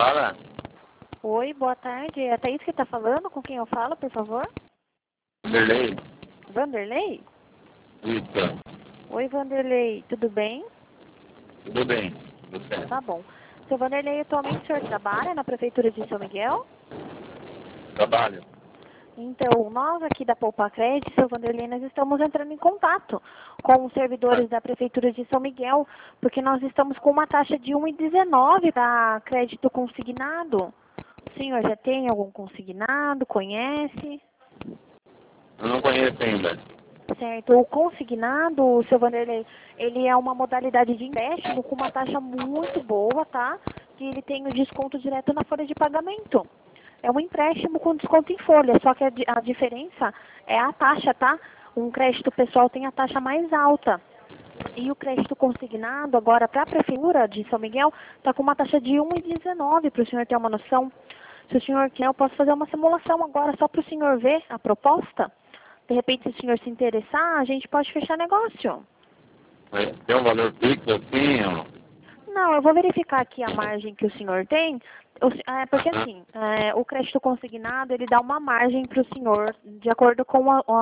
fala? Oi, boa tarde. É a Thaís que está falando? Com quem eu falo, por favor? Vanderlei? Vanderlei? Isso. Oi, Vanderlei. Tudo bem? Tudo bem. Você? Tá bom. Seu Vanderlei, atualmente o senhor trabalha na Prefeitura de São Miguel? Trabalho. Então, nós aqui da Poupa Crédito, seu Vanderlei, nós estamos entrando em contato com os servidores da Prefeitura de São Miguel, porque nós estamos com uma taxa de 1,19 para crédito consignado. O senhor já tem algum consignado? Conhece? Eu não conheço ainda. Certo. O consignado, seu Vanderlei, ele é uma modalidade de empréstimo com uma taxa muito boa, tá? Que ele tem o desconto direto na folha de pagamento. É um empréstimo com desconto em folha, só que a diferença é a taxa, tá? Um crédito pessoal tem a taxa mais alta. E o crédito consignado, agora para a Prefeitura de São Miguel, está com uma taxa de 1,19, para o senhor ter uma noção. Se o senhor quer, eu posso fazer uma simulação agora só para o senhor ver a proposta. De repente, se o senhor se interessar, a gente pode fechar negócio. Tem um valor fixo assim, ó? Não, eu vou verificar aqui a margem que o senhor tem, porque assim, o crédito consignado, ele dá uma margem para o senhor, de acordo com